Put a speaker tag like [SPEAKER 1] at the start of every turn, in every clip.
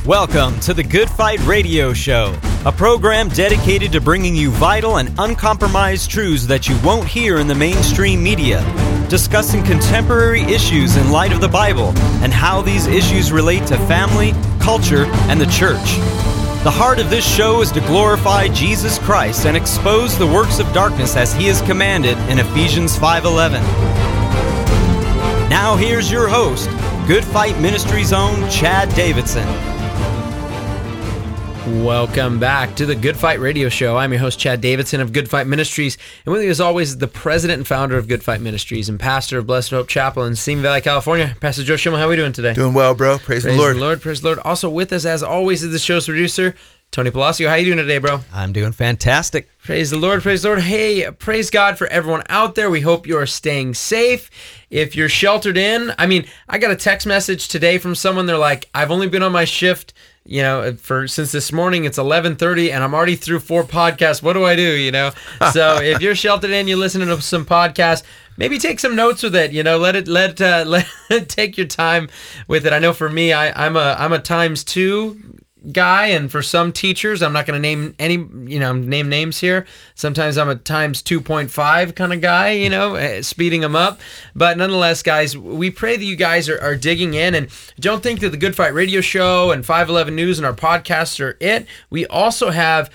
[SPEAKER 1] Welcome to the Good Fight Radio Show, a program dedicated to bringing you vital and uncompromised truths that you won't hear in the mainstream media, discussing contemporary issues in light of the Bible and how these issues relate to family, culture, and the church. The heart of this show is to glorify Jesus Christ and expose the works of darkness as He is commanded in Ephesians 5:11. Now here's your host, Good Fight Ministries' own Chad Davidson.
[SPEAKER 2] Welcome back to the Good Fight Radio Show. I'm your host, Chad Davidson of Good Fight Ministries. And with me, as always, is the president and founder of Good Fight Ministries and pastor of Blessed Hope Chapel in Simi Valley, California. Pastor Joe Schimmel, how are we doing today?
[SPEAKER 3] Doing well, bro. Praise the Lord.
[SPEAKER 2] Praise the Lord. Also with us, as always, is the show's producer, Tony Palacio. How are you doing today, bro?
[SPEAKER 1] I'm doing fantastic.
[SPEAKER 2] Praise the Lord. Praise the Lord. Hey, praise God for everyone out there. We hope you're staying safe. If you're sheltered in, I got a text message today from someone. They're like, I've only been on my shift since this morning. It's 11:30 and I'm already through 4 podcasts. What do I do? So if you're sheltered in, you're listening to some podcasts, maybe take some notes with it. Let it take your time with it. I know for me, I'm a times 2 guy, and for some teachers, I'm not going to name name names here. Sometimes I'm a times 2.5 kind of guy, speeding them up. But nonetheless, guys, we pray that you guys are digging in, and don't think that the Good Fight Radio Show and 511 News and our podcasts are it. We also have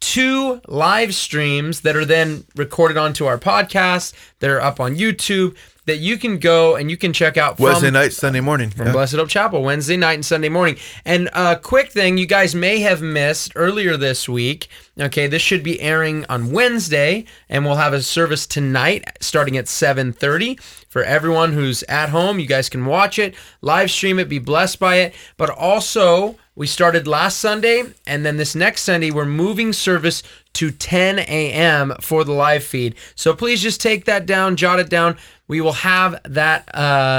[SPEAKER 2] 2 live streams that are then recorded onto our podcast that are up on YouTube that you can go and you can check out from
[SPEAKER 3] Wednesday night, Sunday morning.
[SPEAKER 2] From Blessed Hope Chapel, Wednesday night and Sunday morning. And a quick thing you guys may have missed earlier this week. Okay, this should be airing on Wednesday, and we'll have a service tonight starting at 7:30. For everyone who's at home, you guys can watch it, live stream it, be blessed by it. But also, we started last Sunday, and then this next Sunday, we're moving service to 10 a.m. for the live feed. So please just take that down, jot it down. We will have that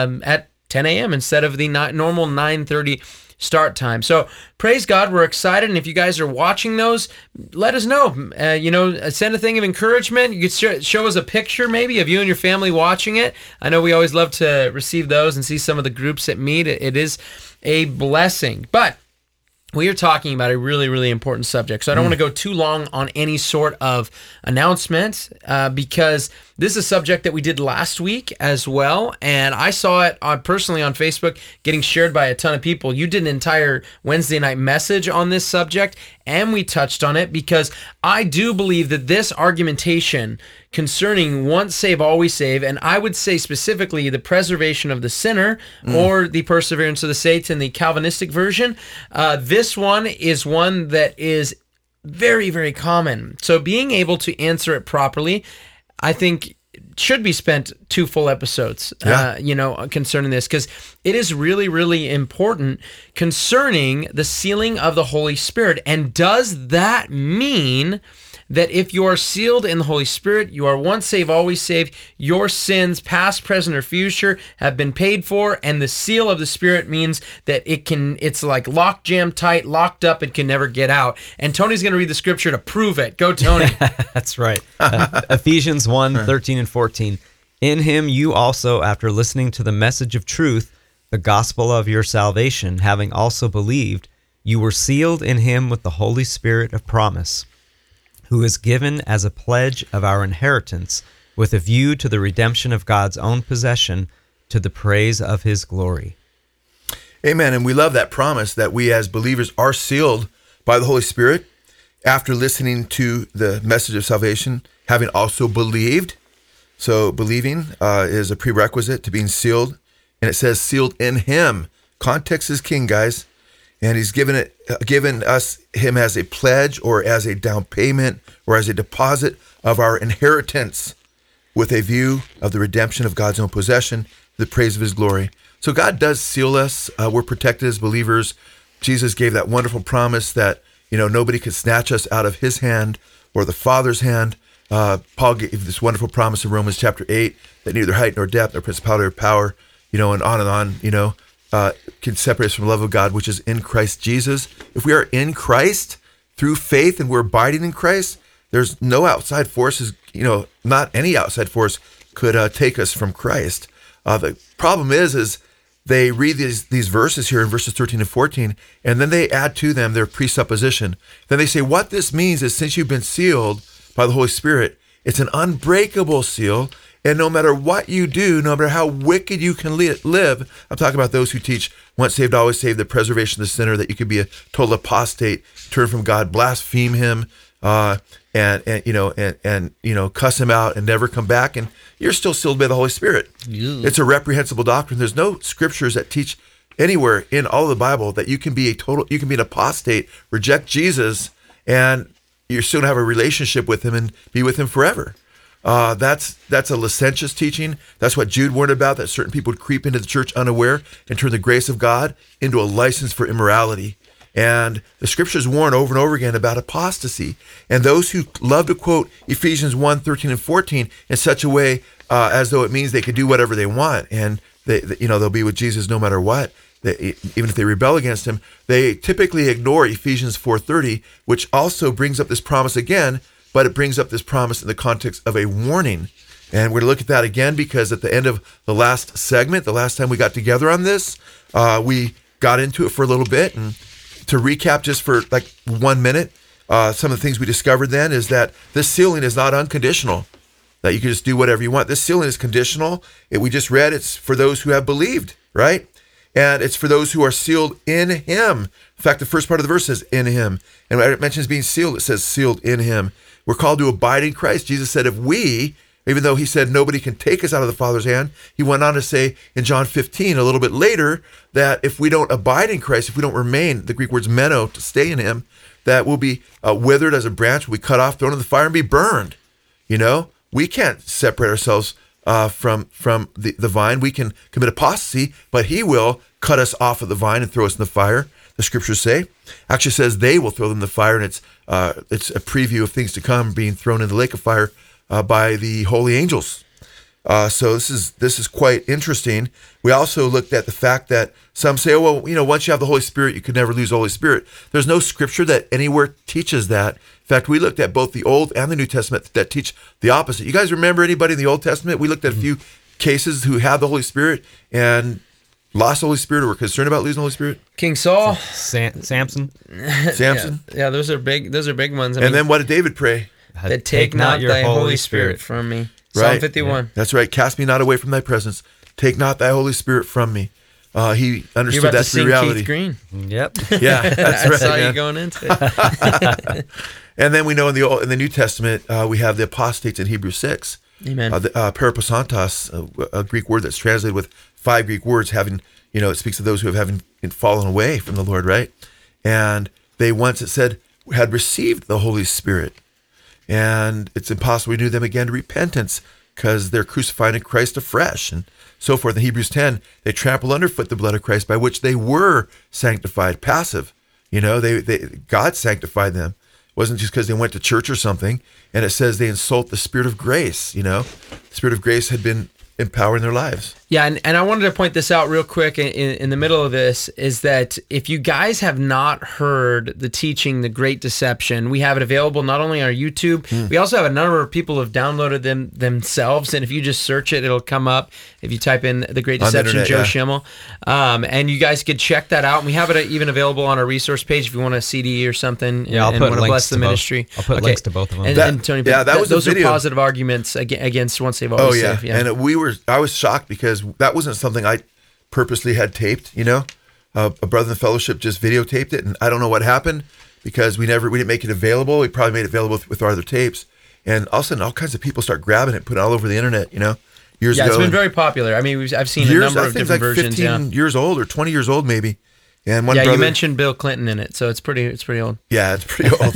[SPEAKER 2] at 10 a.m. instead of the normal 9:30 start time. So praise God, we're excited. And if you guys are watching those, let us know. Send a thing of encouragement. You could show us a picture maybe of you and your family watching it. I know we always love to receive those and see some of the groups that meet. It is a blessing. But we are talking about a really, really important subject. So I don't want to go too long on any sort of announcement because this is a subject that we did last week as well. And I saw it personally on Facebook getting shared by a ton of people. You did an entire Wednesday night message on this subject, and we touched on it because I do believe that this argumentation concerning once save, always save, and I would say specifically the preservation of the sinner or the perseverance of the saints in the Calvinistic version, this one is one that is very, very common. So being able to answer it properly, I think should be spent 2 full episodes, concerning this, because it is really, really important concerning the sealing of the Holy Spirit. And does that mean that if you are sealed in the Holy Spirit, you are once saved, always saved, your sins, past, present, or future, have been paid for, and the seal of the Spirit means that it's like locked, jammed tight, locked up, and can never get out. And Tony's going to read the scripture to prove it. Go, Tony.
[SPEAKER 1] That's right. Ephesians 1:13 and 14. In Him you also, after listening to the message of truth, the gospel of your salvation, having also believed, you were sealed in Him with the Holy Spirit of promise, who is given as a pledge of our inheritance with a view to the redemption of God's own possession to the praise of His glory.
[SPEAKER 3] Amen. And we love that promise that we as believers are sealed by the Holy Spirit after listening to the message of salvation, having also believed. So believing is a prerequisite to being sealed. And it says sealed in Him. Context is king, guys. And He's given us Him as a pledge or as a down payment or as a deposit of our inheritance with a view of the redemption of God's own possession, the praise of His glory. So God does seal us. We're protected as believers. Jesus gave that wonderful promise that, nobody could snatch us out of His hand or the Father's hand. Paul gave this wonderful promise in Romans chapter 8 that neither height nor depth nor principality or power, and on, can separate us from the love of God, which is in Christ Jesus. If we are in Christ through faith and we're abiding in Christ, there's no outside forces, not any outside force could take us from Christ. The problem is they read these verses here in verses 13 and 14, and then they add to them their presupposition. Then they say, what this means is since you've been sealed by the Holy Spirit, it's an unbreakable seal, and no matter what you do, no matter how wicked you can live, I'm talking about those who teach once saved, always saved, the preservation of the sinner, that you could be a total apostate, turn from God, blaspheme him, and cuss him out and never come back, and you're still sealed by the Holy Spirit.
[SPEAKER 2] Ew.
[SPEAKER 3] It's a reprehensible doctrine. There's no scriptures that teach anywhere in all of the Bible that you can be an apostate, reject Jesus, and you're still gonna have a relationship with him and be with him forever. That's a licentious teaching. That's what Jude warned about, that certain people would creep into the church unaware and turn the grace of God into a license for immorality. And the scriptures warn over and over again about apostasy. And those who love to quote Ephesians 1, 13 and 14 in such a way as though it means they can do whatever they want, and they'll be with Jesus no matter what, even if they rebel against him, they typically ignore Ephesians 4:30, which also brings up this promise again, but it brings up this promise in the context of a warning. And we're going to look at that again, because at the end of the last segment, the last time we got together on this, we got into it for a little bit. And to recap just for like 1 minute, some of the things we discovered then is that this sealing is not unconditional, that you can just do whatever you want. This sealing is conditional. We just read it's for those who have believed, right? And it's for those who are sealed in him. In fact, the first part of the verse says in him. And when it mentions being sealed, it says sealed in him. We're called to abide in Christ. Jesus said if we, even though he said nobody can take us out of the Father's hand, he went on to say in John 15, a little bit later, that if we don't abide in Christ, if we don't remain, the Greek word's meno, to stay in him, that we'll be withered as a branch, we'll be cut off, thrown in the fire, and be burned. We can't separate ourselves from the vine. We can commit apostasy, but he will cut us off of the vine and throw us in the fire. The scriptures say, actually says they will throw them in the fire, and it's a preview of things to come, being thrown in the lake of fire by the holy angels. So this is quite interesting. We also looked at the fact that some say, oh, well, once you have the Holy Spirit, you could never lose the Holy Spirit. There's no scripture that anywhere teaches that. In fact, we looked at both the Old and the New Testament that teach the opposite. You guys remember anybody in the Old Testament? We looked at a few cases who had the Holy Spirit and lost the Holy Spirit, or were concerned about losing the Holy Spirit.
[SPEAKER 2] King Saul,
[SPEAKER 1] Samson.
[SPEAKER 2] Yeah, those are big ones.
[SPEAKER 3] Then what did David pray?
[SPEAKER 2] That take not thy Holy Spirit from me. Psalm 51.
[SPEAKER 3] Yeah. That's right. Cast me not away from thy presence. Take not thy Holy Spirit from me. He understood that's the reality.
[SPEAKER 2] Keith Green.
[SPEAKER 1] Yep.
[SPEAKER 3] Yeah, that's right.
[SPEAKER 2] Saw you going into it.
[SPEAKER 3] And then we know in the New Testament we have the apostates in Hebrews 6.
[SPEAKER 2] Amen.
[SPEAKER 3] Paraposantos, a Greek word that's translated with 5 Greek words, having it speaks of those who have fallen away from the Lord, right? And they once, it said, had received the Holy Spirit. And it's impossible to do them again to repentance because they're crucified in Christ afresh and so forth. In Hebrews 10, they trample underfoot the blood of Christ by which they were sanctified, passive. God sanctified them. It wasn't just because they went to church or something. And it says they insult the Spirit of grace. The Spirit of grace had been empowering their lives.
[SPEAKER 2] Yeah, and I wanted to point this out real quick in the middle of this, is that if you guys have not heard the teaching, The Great Deception, we have it available not only on our YouTube, we also have a number of people who have downloaded them themselves, and if you just search it, it'll come up if you type in The Great Deception, Joe Schimmel. And you guys could check that out, and we have it even available on our resource page if you want a CD or something.
[SPEAKER 1] Yeah, I'll put links
[SPEAKER 2] bless the
[SPEAKER 1] to
[SPEAKER 2] ministry.
[SPEAKER 1] I'll put links to both of them.
[SPEAKER 2] And Tony, those are
[SPEAKER 3] video.
[SPEAKER 2] Positive arguments against once saved, always saved. Yeah.
[SPEAKER 3] And I was shocked because that wasn't something I purposely had taped. A brother in the fellowship just videotaped it, and I don't know what happened because we didn't make it available. We probably made it available with our other tapes, and all of a sudden, all kinds of people start grabbing it, putting it all over the internet. Years ago.
[SPEAKER 2] Yeah, it's been very popular. I mean, I've seen a number of different versions.
[SPEAKER 3] 15 years old or 20 years old, maybe. And one brother,
[SPEAKER 2] you mentioned Bill Clinton in it, so it's pretty old.
[SPEAKER 3] Yeah, it's pretty old.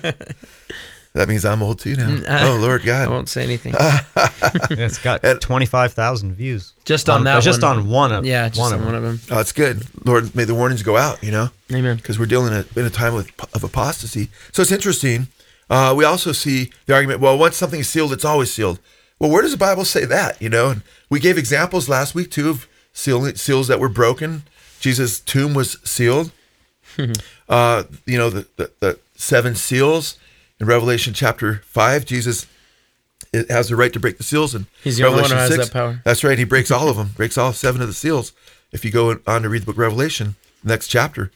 [SPEAKER 3] That means I'm old too now. Oh, Lord God.
[SPEAKER 2] I won't say anything.
[SPEAKER 1] It's got 25,000 views.
[SPEAKER 2] Just on that one.
[SPEAKER 1] Just on one of them.
[SPEAKER 2] Yeah, just on one of them.
[SPEAKER 3] Oh, it's good. Lord, may the warnings go out,
[SPEAKER 2] Amen.
[SPEAKER 3] Because we're dealing in a time of apostasy. So it's interesting. We also see the argument, well, once something is sealed, it's always sealed. Well, where does the Bible say that, And we gave examples last week, too, of seals that were broken. Jesus' tomb was sealed. The 7 seals. In Revelation chapter 5, Jesus has the right to break the seals. And
[SPEAKER 2] he's the only one who has that power.
[SPEAKER 3] That's right. He breaks all of them, breaks all 7 of the seals. if you go on to read the book of Revelation, next chapter,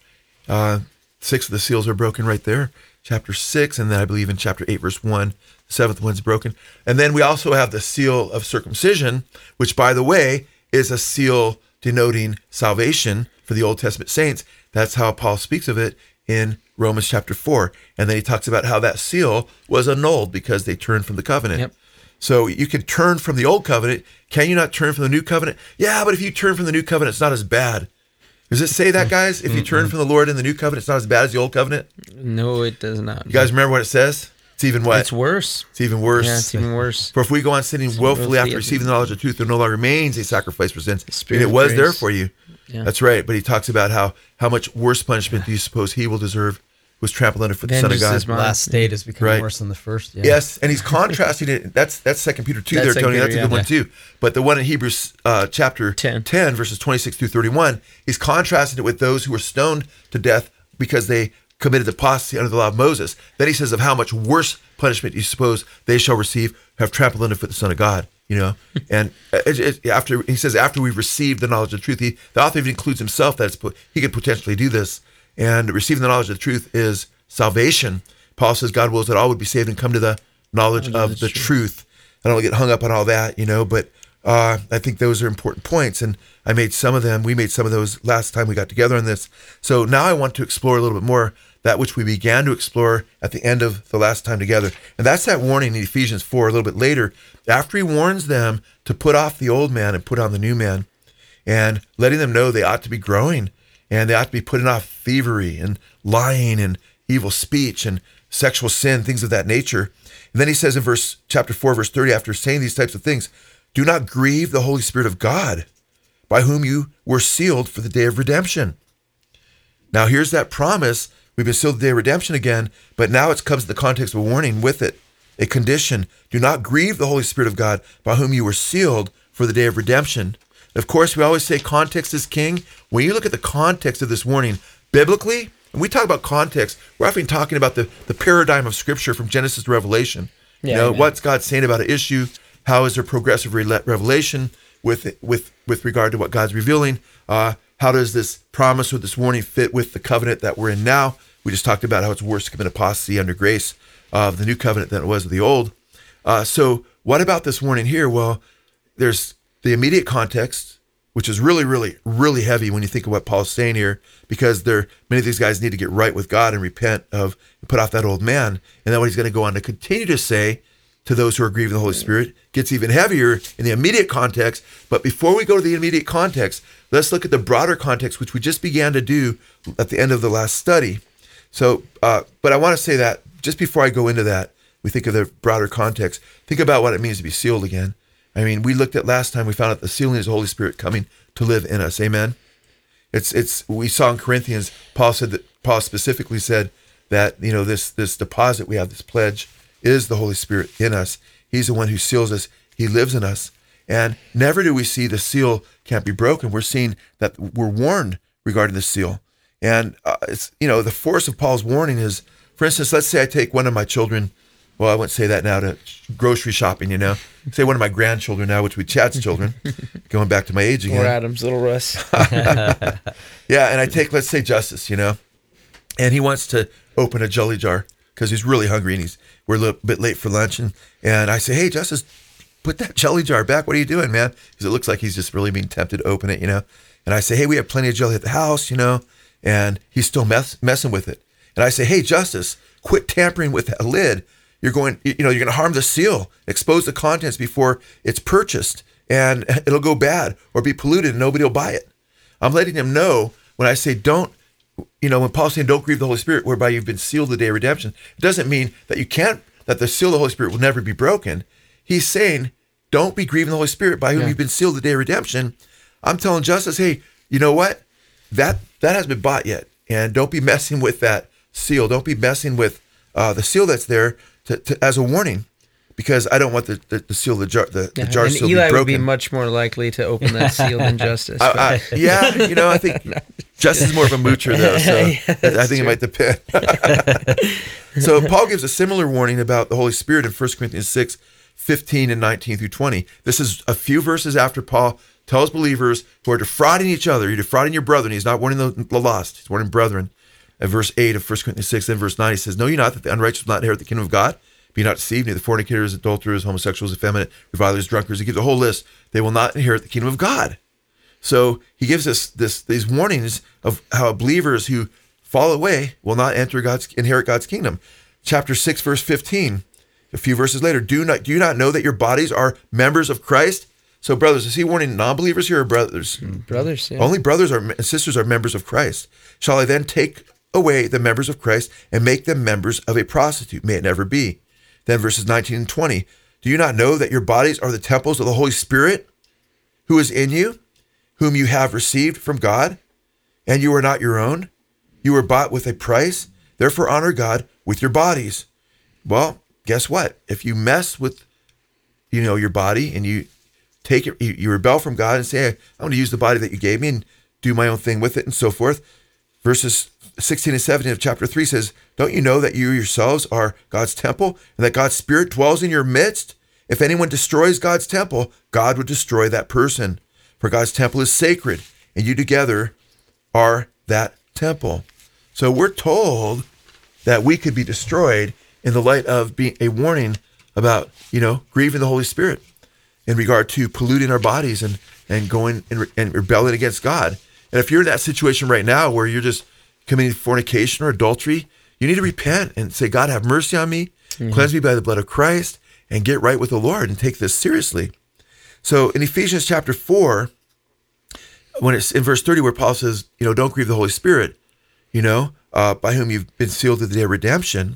[SPEAKER 3] 6 of the seals are broken right there. Chapter 6, and then I believe in chapter 8, verse 1, the 7th one's broken. And then we also have the seal of circumcision, which, by the way, is a seal denoting salvation for the Old Testament saints. That's how Paul speaks of it in Romans chapter 4. And then he talks about how that seal was annulled because they turned from the covenant.
[SPEAKER 2] Yep.
[SPEAKER 3] So you can turn from the old covenant. Can you not turn from the new covenant? Yeah, but if you turn from the new covenant, it's not as bad. Does it say that, guys? If you turn from the Lord in the new covenant, it's not as bad as the old covenant?
[SPEAKER 2] No, it does not.
[SPEAKER 3] You guys remember what it says? It's even what?
[SPEAKER 2] It's worse.
[SPEAKER 3] It's even worse.
[SPEAKER 2] Yeah, it's even worse.
[SPEAKER 3] For if we go on sinning willfully after receiving the knowledge of truth, there no longer remains a sacrifice for sins. And it was there for you.
[SPEAKER 2] Yeah.
[SPEAKER 3] That's right. But he talks about how much worse punishment do you suppose he will deserve, was trampled under for the Son of God.
[SPEAKER 4] The last state has become
[SPEAKER 3] Right.
[SPEAKER 4] worse than the first. Yeah.
[SPEAKER 3] Yes, and he's contrasting it. That's 2 Peter 2 there, Tony. That's a good one too. But the one in Hebrews chapter 10, verses 26 through 31, he's contrasting it with those who were stoned to death because they committed apostasy under the law of Moses. Then he says of how much worse punishment you suppose they shall receive, have trampled underfoot the Son of God. You know, and after he says after we've received the knowledge of the truth, the author even includes himself that he could potentially do this. And receiving the knowledge of the truth is salvation. Paul says God wills that all would be saved and come to the knowledge of the truth. I don't get hung up on all that, you know, but I think those are important points. And I made some of them. We made some of those last time we got together on this. So now I want to explore a little bit more that which we began to explore at the end of the last time together. And that's that warning in Ephesians 4 a little bit later, after he warns them to put off the old man and put on the new man, and letting them know they ought to be growing and they ought to be putting off thievery and lying and evil speech and sexual sin, things of that nature. And then he says in chapter 4, verse 30, after saying these types of things, do not grieve the Holy Spirit of God, by whom you were sealed for the day of redemption. Now here's that promise. We've been sealed the day of redemption again, but now it comes in the context of a warning with it, a condition. Do not grieve the Holy Spirit of God, by whom you were sealed for the day of redemption. Of course, we always say context is king. When you look at the context of this warning, biblically, when we talk about context, we're often talking about the paradigm of Scripture from Genesis to Revelation.
[SPEAKER 2] Yeah,
[SPEAKER 3] you know, what's God saying about an issue? How is there progressive revelation with regard to what God's revealing? How does this promise or this warning fit with the covenant that we're in now? We just talked about how it's worse to commit apostasy under grace of the new covenant than it was of the old. So what about this warning here? Well, there's the immediate context, which is really, really, really heavy when you think of what Paul's saying here, because many of these guys need to get right with God and repent and put off that old man. And then what he's going to go on to continue to say to those who are grieving the Holy Spirit gets even heavier in the immediate context. But before we go to the immediate context, let's look at the broader context, which we just began to do at the end of the last study. So, but I want to say that just before I go into that, we think of the broader context. Think about what it means to be sealed again. I mean, we looked at last time, we found out the sealing is the Holy Spirit coming to live in us. Amen. We saw in Corinthians, Paul specifically said that, you know, this deposit we have, this pledge, is the Holy Spirit in us. He's the one who seals us. He lives in us. And never do we see the seal can't be broken. We're seeing that we're warned regarding the seal. And it's, you know, the force of Paul's warning is, for instance, let's say I take one of my children, well, I wouldn't say that now, to grocery shopping, you know. Say one of my grandchildren now, which would be Chad's children, going back to my age again.
[SPEAKER 2] Or Adam's little Russ.
[SPEAKER 3] Yeah, and I take, let's say, Justice, you know, and he wants to open a jelly jar because he's really hungry and we're a little bit late for lunch. And I say, hey, Justice, put that jelly jar back. What are you doing, man? Because it looks like he's just really being tempted to open it, you know. And I say, hey, we have plenty of jelly at the house, you know, and he's still messing with it. And I say, hey, Justice, quit tampering with that lid. You're going to harm the seal, expose the contents before it's purchased, and it'll go bad or be polluted and nobody will buy it. I'm letting him know when I say don't, you know, when Paul's saying don't grieve the Holy Spirit, whereby you've been sealed the day of redemption, it doesn't mean that that the seal of the Holy Spirit will never be broken. He's saying don't be grieving the Holy Spirit by whom you've been sealed the day of redemption. I'm telling Justice, hey, you know what? That hasn't been bought yet. And don't be messing with that seal. Don't be messing with the seal that's there as a warning, because I don't want the seal, the jar seal to be broken.
[SPEAKER 2] And Eli would be much more likely to open that seal than Justice.
[SPEAKER 3] Yeah, you know, I think Justice is more of a moocher, though, so I think it might depend. So Paul gives a similar warning about the Holy Spirit in 1 Corinthians 6, 15 and 19 through 20. This is a few verses after Paul tells believers who are defrauding each other, you're defrauding your brother, and he's not warning the lost, he's warning brethren. At verse 8 of 1 Corinthians 6, then verse 9, he says, know you not that the unrighteous will not inherit the kingdom of God? Be not deceived, neither fornicators, adulterers, homosexuals, effeminate, revilers, drunkards. He gives a whole list. They will not inherit the kingdom of God. So he gives us these warnings of how believers who fall away will not inherit God's kingdom. Chapter 6, verse 15, a few verses later, do you not know that your bodies are members of Christ? So brothers, is he warning non-believers here or brothers?
[SPEAKER 2] Brothers, yeah.
[SPEAKER 3] Only brothers and sisters are members of Christ. Shall I then take away the members of Christ and make them members of a prostitute? May it never be. Then verses 19 and 20, do you not know that your bodies are the temples of the Holy Spirit who is in you, whom you have received from God, and you are not your own? You were bought with a price. Therefore honor God with your bodies. Well, guess what? If you mess with, your body and you take it, you rebel from God and say, hey, I'm going to use the body that you gave me and do my own thing with it and so forth. Verses 16 and 17 of chapter 3 says, don't you know that you yourselves are God's temple and that God's Spirit dwells in your midst? If anyone destroys God's temple, God would destroy that person. For God's temple is sacred, and you together are that temple. So we're told that we could be destroyed in the light of being a warning about, grieving the Holy Spirit in regard to polluting our bodies and going and rebelling against God. And if you're in that situation right now where you're just committing fornication or adultery, you need to repent and say, God, have mercy on me, cleanse me by the blood of Christ, and get right with the Lord and take this seriously. So in Ephesians chapter 4, when it's in verse 30 where Paul says, don't grieve the Holy Spirit, by whom you've been sealed to the day of redemption,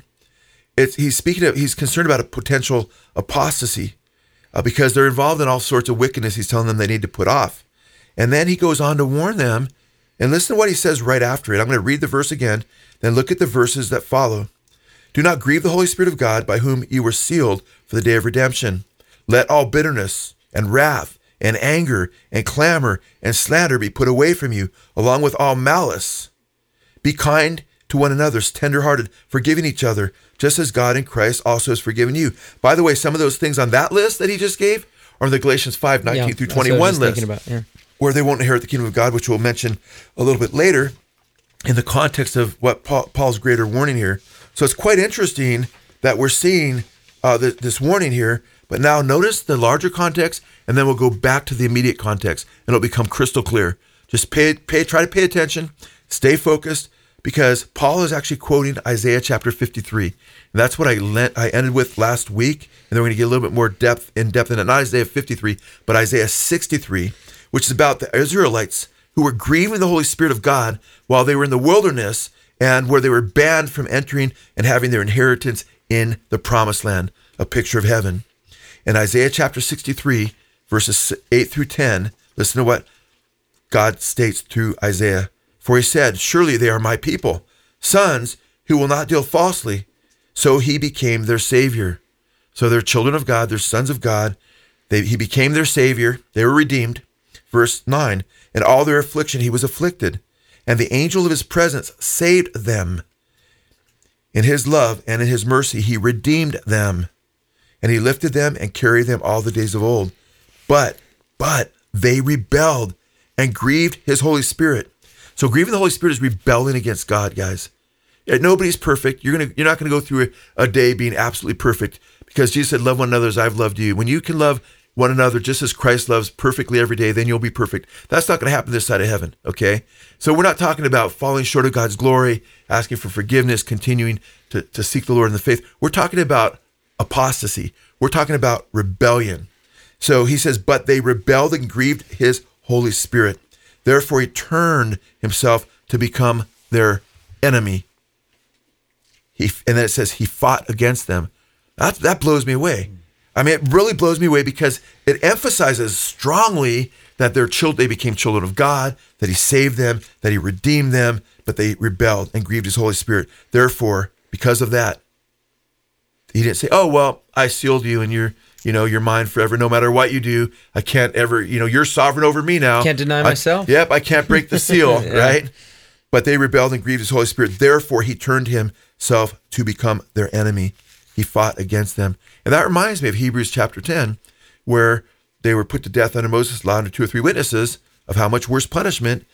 [SPEAKER 3] he's concerned about a potential apostasy because they're involved in all sorts of wickedness. He's telling them they need to put off. And then he goes on to warn them, and listen to what he says right after it. I'm going to read the verse again, then look at the verses that follow. Do not grieve the Holy Spirit of God, by whom you were sealed for the day of redemption. Let all bitterness and wrath and anger and clamor and slander be put away from you, along with all malice. Be kind to one another, tenderhearted, forgiving each other, just as God in Christ also has forgiven you. By the way, some of those things on that list that he just gave are the Galatians 5:19 through 21 list, where they won't inherit the kingdom of God, which we'll mention a little bit later in the context of what Paul's greater warning here. So it's quite interesting that we're seeing this warning here, but now notice the larger context, and then we'll go back to the immediate context, and it'll become crystal clear. Just try to pay attention, stay focused, because Paul is actually quoting Isaiah chapter 53. And that's what I ended with last week, and then we're going to get a little bit more in depth in it. Not Isaiah 53, but Isaiah 63, which is about the Israelites who were grieving the Holy Spirit of God while they were in the wilderness and where they were banned from entering and having their inheritance in the promised land, a picture of heaven. In Isaiah chapter 63, verses 8 through 10, listen to what God states through Isaiah. For he said, surely they are my people, sons who will not deal falsely. So he became their savior. So they're children of God, they're sons of God. He became their savior. They were redeemed. Verse 9, in all their affliction he was afflicted, and the angel of his presence saved them. In his love and in his mercy he redeemed them, and he lifted them and carried them all the days of old. But they rebelled and grieved his Holy Spirit. So grieving the Holy Spirit is rebelling against God, guys. Nobody's perfect. You're not going to go through a day being absolutely perfect, because Jesus said, love one another as I've loved you. When you can love one another just as Christ loves perfectly every day, then you'll be perfect. That's not going to happen this side of heaven, okay? So we're not talking about falling short of God's glory, asking for forgiveness, continuing to seek the Lord in the faith. We're talking about apostasy. We're talking about rebellion. So he says, but they rebelled and grieved his Holy Spirit. Therefore, he turned himself to become their enemy. And then it says he fought against them. That blows me away. I mean, it really blows me away because it emphasizes strongly that they became children of God, that he saved them, that he redeemed them, but they rebelled and grieved his Holy Spirit. Therefore, because of that, he didn't say, oh, well, I sealed you and you're mine forever. No matter what you do, I can't ever, you're sovereign over me now.
[SPEAKER 2] Can't deny myself.
[SPEAKER 3] Yep, I can't break the seal, yeah. Right? But they rebelled and grieved his Holy Spirit. Therefore, he turned himself to become their enemy. He fought against them. And that reminds me of Hebrews chapter 10, where they were put to death under Moses' law under 2 or 3 witnesses, of how much worse punishment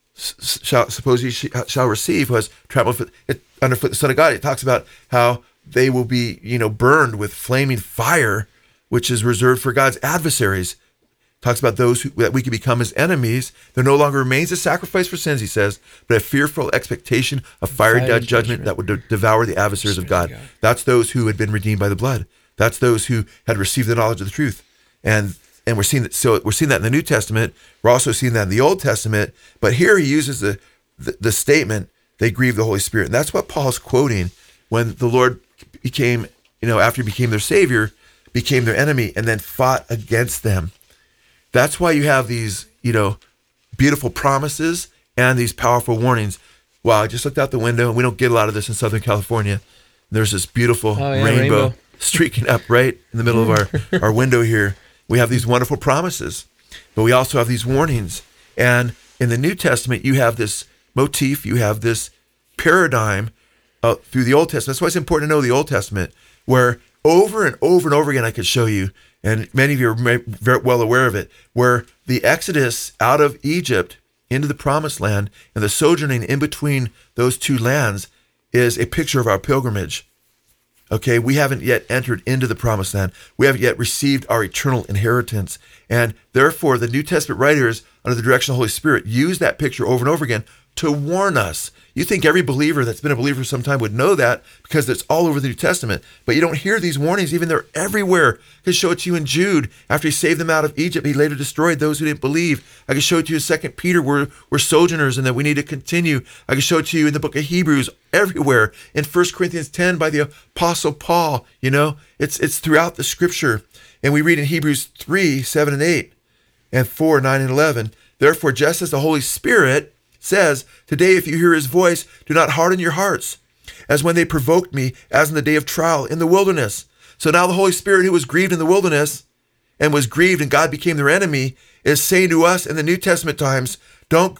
[SPEAKER 3] shall receive who has trampled underfoot the Son of God. It talks about how they will be, burned with flaming fire, which is reserved for God's adversaries. Talks about those that we can become his enemies. There no longer remains a sacrifice for sins, he says, but a fearful expectation of fiery judgment that would devour the adversaries of God. That's those who had been redeemed by the blood. That's those who had received the knowledge of the truth. And we're seeing that. So we're seeing that in the New Testament. We're also seeing that in the Old Testament. But here he uses the statement, they grieve the Holy Spirit. And that's what Paul's quoting when the Lord became, after he became their Savior, became their enemy and then fought against them. That's why you have these, beautiful promises and these powerful warnings. Wow, I just looked out the window, and we don't get a lot of this in Southern California. There's this beautiful rainbow streaking up right in the middle of our window here. We have these wonderful promises, but we also have these warnings. And in the New Testament, you have this motif, you have this paradigm through the Old Testament. That's why it's important to know the Old Testament, where over and over and over again I could show you, and many of you are very well aware of it, where the exodus out of Egypt into the promised land and the sojourning in between those two lands is a picture of our pilgrimage. Okay, we haven't yet entered into the promised land. We haven't yet received our eternal inheritance. And therefore, the New Testament writers, under the direction of the Holy Spirit, use that picture over and over again to warn us. You think every believer that's been a believer for some time would know that because it's all over the New Testament. But you don't hear these warnings, even they're everywhere. I can show it to you in Jude. After he saved them out of Egypt, he later destroyed those who didn't believe. I can show it to you in 2 Peter, where we're sojourners and that we need to continue. I can show it to you in the book of Hebrews, everywhere. In 1 Corinthians 10 by the Apostle Paul. It's throughout the scripture. And we read in Hebrews 3, 7 and 8, and 4, 9 and 11. Therefore, just as the Holy Spirit says, today if you hear his voice, do not harden your hearts, as when they provoked me, as in the day of trial in the wilderness. So now the Holy Spirit, who was grieved in the wilderness and was grieved and God became their enemy, is saying to us in the New Testament times, don't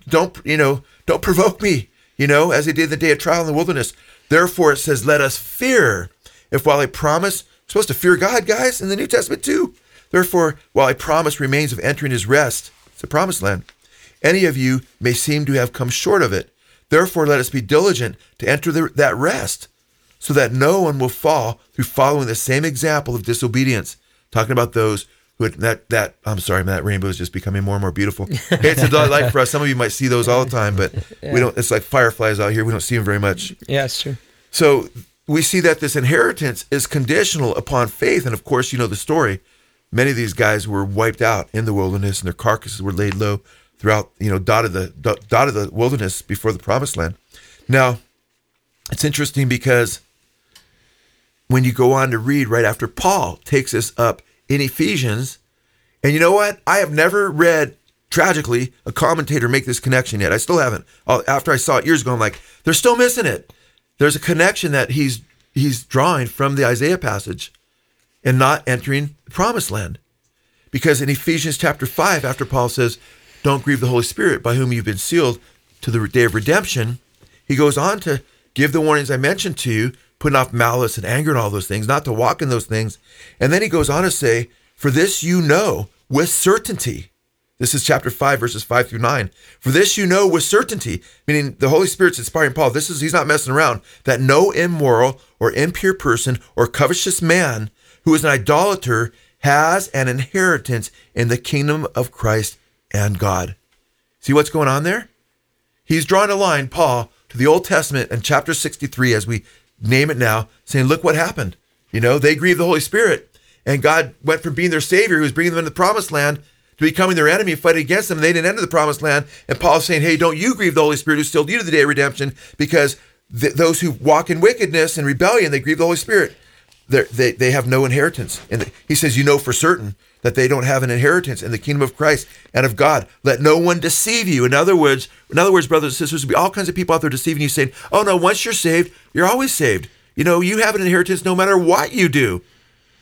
[SPEAKER 3] provoke me, as he did in the day of trial in the wilderness. Therefore it says, let us fear. If while I promise, we're supposed to fear God, guys, in the New Testament too. Therefore, while I promise remains of entering his rest, it's the promised land, any of you may seem to have come short of it. Therefore, let us be diligent to enter that rest, so that no one will fall through following the same example of disobedience. Talking about those who that rainbow is just becoming more and more beautiful. It's a delight for us. Some of you might see those all the time, but we don't. It's like fireflies out here. We don't see them very much.
[SPEAKER 2] Yeah, it's true.
[SPEAKER 3] So we see that this inheritance is conditional upon faith, and of course, the story. Many of these guys were wiped out in the wilderness, and their carcasses were laid low throughout, dotted the wilderness before the promised land. Now, it's interesting because when you go on to read right after Paul takes us up in Ephesians, and you know what? I have never read, tragically, a commentator make this connection yet. I still haven't. After I saw it years ago, I'm like, they're still missing it. There's a connection that he's drawing from the Isaiah passage and not entering the promised land. Because in Ephesians chapter 5, after Paul says, don't grieve the Holy Spirit by whom you've been sealed to the day of redemption, he goes on to give the warnings I mentioned to you, putting off malice and anger and all those things, not to walk in those things. And then he goes on to say, for this you know with certainty. This is chapter 5, verses 5 through 9. For this you know with certainty, meaning the Holy Spirit's inspiring Paul. He's not messing around, that no immoral or impure person or covetous man who is an idolater has an inheritance in the kingdom of Christ and God. See what's going on there? He's drawing a line, Paul, to the Old Testament in chapter 63, as we name it now, saying, look what happened. They grieved the Holy Spirit, and God went from being their Savior, who was bringing them into the promised land, to becoming their enemy, fighting against them, and they didn't enter the promised land. And Paul's saying, hey, don't you grieve the Holy Spirit who sealed you to the day of redemption, because those who walk in wickedness and rebellion, they grieve the Holy Spirit. They have no inheritance. And he says, for certain that they don't have an inheritance in the kingdom of Christ and of God. Let no one deceive you. In other words, brothers and sisters, there'll be all kinds of people out there deceiving you, saying, oh no, once you're saved, you're always saved. You have an inheritance no matter what you do.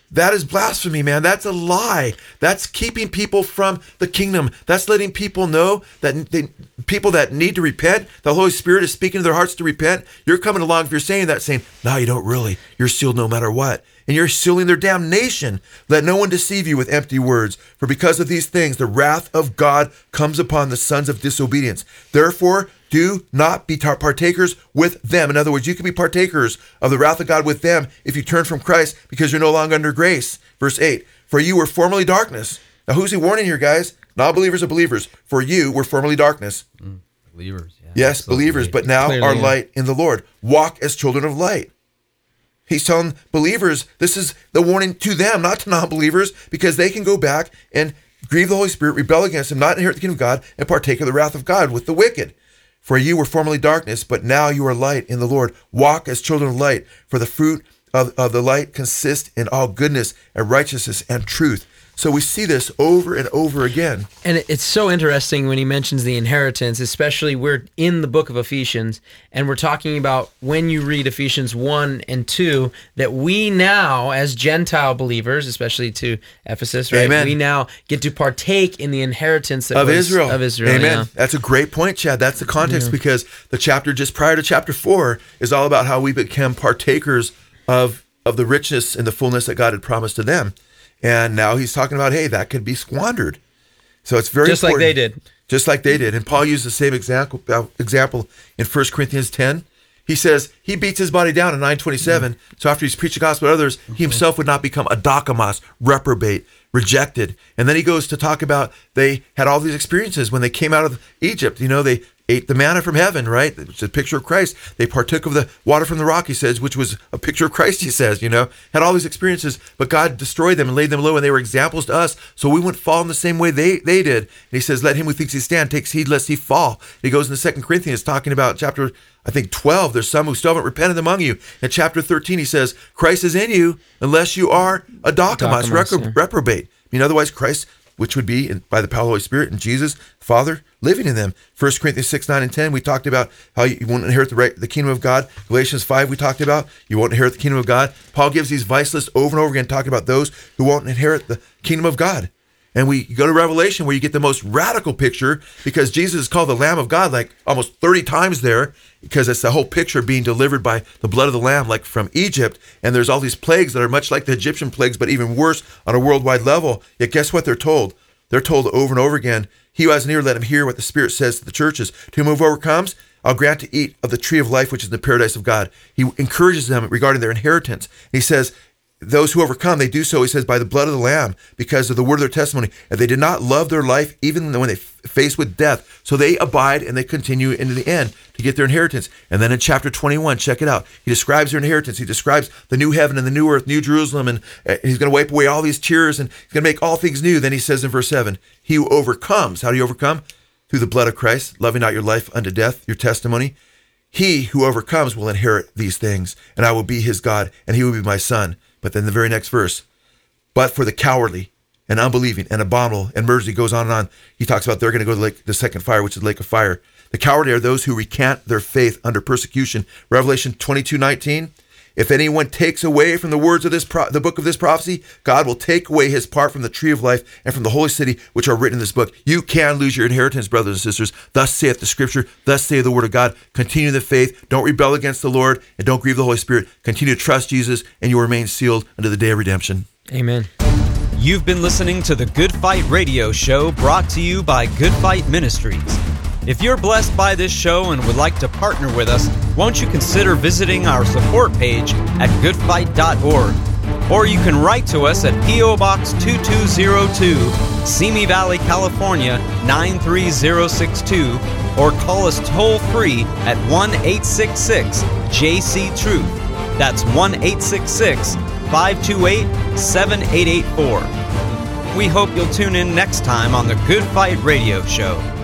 [SPEAKER 3] That is blasphemy, man. That's a lie. That's keeping people from the kingdom. That's letting people know that people that need to repent, the Holy Spirit is speaking to their hearts to repent. You're coming along, if you're saying that, saying, no, you don't really. You're sealed no matter what. And you're sealing their damnation. Let no one deceive you with empty words. For because of these things, the wrath of God comes upon the sons of disobedience. Therefore, do not be partakers with them. In other words, you can be partakers of the wrath of God with them if you turn from Christ because you're no longer under grace. Verse 8, for you were formerly darkness. Now, who's he warning here, guys? Non-believers or believers? For you were formerly darkness.
[SPEAKER 4] Believers. Yeah,
[SPEAKER 3] yes, believers, but now are light in the Lord. Walk as children of light. He's telling believers, this is the warning to them, not to non-believers, because they can go back and grieve the Holy Spirit, rebel against him, not inherit the kingdom of God, and partake of the wrath of God with the wicked. For you were formerly darkness, but now you are light in the Lord. Walk as children of light, for the fruit of the light consists in all goodness and righteousness and truth. So we see this over and over again.
[SPEAKER 2] And it's so interesting when he mentions the inheritance, especially we're in the book of Ephesians, and we're talking about when you read Ephesians 1 and 2, that we now, as Gentile believers, especially to Ephesus, right?
[SPEAKER 3] Amen.
[SPEAKER 2] We now get to partake in the inheritance
[SPEAKER 3] of Israel.
[SPEAKER 2] Amen.
[SPEAKER 3] Yeah. That's a great point, Chad. That's the context because the chapter just prior to chapter 4 is all about how we become partakers of the richness and the fullness that God had promised to them. And now he's talking about, hey, that could be squandered. So it's very
[SPEAKER 2] just
[SPEAKER 3] important.
[SPEAKER 2] like they did.
[SPEAKER 3] Just like they did. And Paul used the same example in 1 Corinthians 10. He says he beats his body down in 9:27. So after he's preached the gospel to others, he himself would not become a dokimos, reprobate, rejected. And then he goes to talk about they had all these experiences when they came out of Egypt. You know, they ate the manna from heaven, right? It's a picture of Christ. They partook of the water from the rock, he says, which was a picture of Christ, he says, you know. Had all these experiences, but God destroyed them and laid them low, and they were examples to us, so we wouldn't fall in the same way they did. And he says, let him who thinks he stand takes heed lest he fall. And he goes into 2 Corinthians talking about chapter, I think, 12. There's some who still haven't repented among you. In chapter 13, he says, Christ is in you unless you are a dokimos, reprobate. I mean, otherwise Christ, which would be by the power of the Holy Spirit and Jesus, Father, living in them. 1 Corinthians 6, 9, and 10, we talked about how you won't inherit the kingdom of God. Galatians 5, we talked about you won't inherit the kingdom of God. Paul gives these vice lists over and over again, talking about those who won't inherit the kingdom of God. And we go to Revelation where you get the most radical picture because Jesus is called the Lamb of God like almost 30 times there because it's the whole picture being delivered by the blood of the Lamb like from Egypt. And there's all these plagues that are much like the Egyptian plagues, but even worse on a worldwide level. Yet guess what they're told? They're told over and over again, he who has an ear, let him hear what the Spirit says to the churches. To whom overcomes, I'll grant to eat of the tree of life, which is in the paradise of God. He encourages them regarding their inheritance. He says, those who overcome, they do so, he says, by the blood of the Lamb, because of the word of their testimony. And they did not love their life even when they faced with death. So they abide and they continue into the end to get their inheritance. And then in chapter 21, check it out. He describes their inheritance. He describes the new heaven and the new earth, New Jerusalem, and he's going to wipe away all these tears and he's going to make all things new. Then he says in verse 7, he who overcomes, how do you overcome? Through the blood of Christ, loving not your life unto death, your testimony. He who overcomes will inherit these things, and I will be his God, and he will be my son. But then the very next verse, but for the cowardly and unbelieving and abominable and murderers, he goes on and on. He talks about they're going to go to the second fire, which is the lake of fire. The cowardly are those who recant their faith under persecution. Revelation 22:19. If anyone takes away from the words of the book of this prophecy, God will take away his part from the tree of life and from the holy city, which are written in this book. You can lose your inheritance, brothers and sisters. Thus saith the scripture, thus saith the word of God. Continue the faith. Don't rebel against the Lord and don't grieve the Holy Spirit. Continue to trust Jesus and you will remain sealed unto the day of redemption.
[SPEAKER 2] Amen.
[SPEAKER 1] You've been listening to the Good Fight Radio Show, brought to you by Good Fight Ministries. If you're blessed by this show and would like to partner with us, won't you consider visiting our support page at goodfight.org? Or you can write to us at P.O. Box 2202, Simi Valley, California 93062, or call us toll-free at 1-866-JC-TRUTH. That's 1-866-528-7884. We hope you'll tune in next time on the Good Fight Radio Show.